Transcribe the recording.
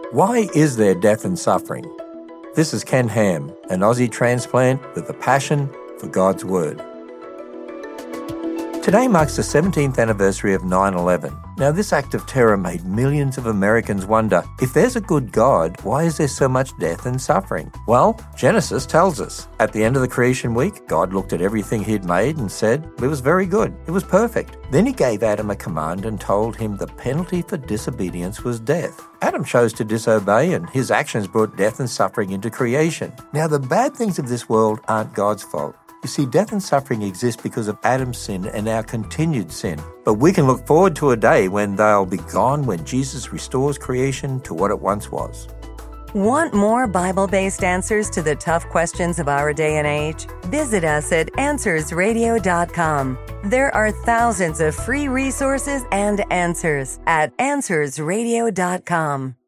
Why is there death and suffering? This is Ken Ham, an Aussie transplant with a passion for God's Word. Today marks the 17th anniversary of 9/11. Now, this act of terror made millions of Americans wonder, if there's a good God, why is there so much death and suffering? Well, Genesis tells us. At the end of the creation week, God looked at everything he'd made and said, it was very good, it was perfect. Then he gave Adam a command and told him the penalty for disobedience was death. Adam chose to disobey, and his actions brought death and suffering into creation. Now, the bad things of this world aren't God's fault. You see, death and suffering exist because of Adam's sin and our continued sin. But we can look forward to a day when they'll be gone, when Jesus restores creation to what it once was. Want more Bible-based answers to the tough questions of our day and age? Visit us at AnswersRadio.com. There are thousands of free resources and answers at AnswersRadio.com.